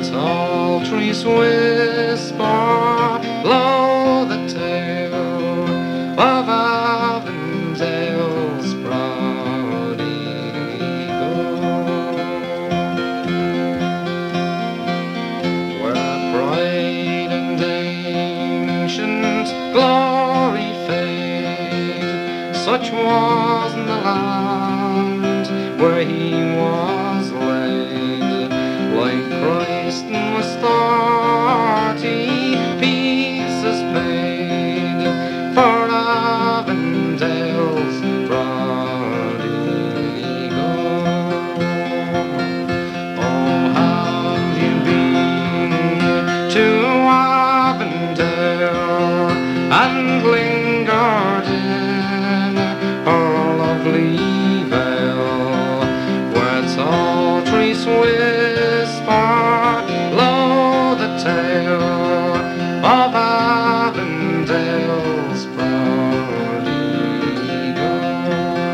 tall trees whisper low the tale of Avondale's proud eagle, where pride and ancient glory fade. Such was the land where he was laid, like Christ was 30 pieces paid for Avondale's proud eagle. Oh, have you been to Avondale and lingered in her lovely vale, where tall trees whisper low the tale of Avondale's proud eagle?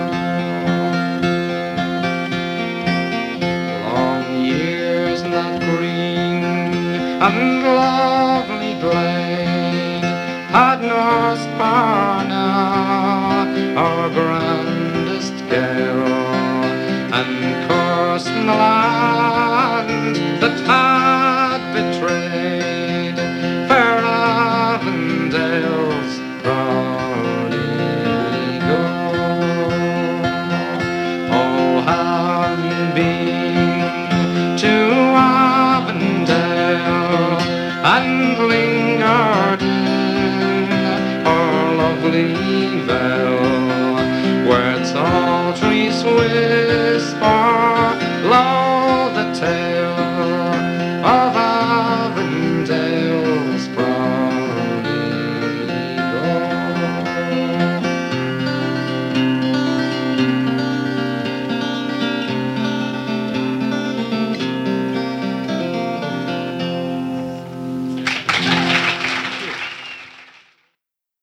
Long years in that green and lovely glade had nursed Parna, our grandest gale, and cursed the land that had betrayed fair Avondale's proud eagle. Oh, have you been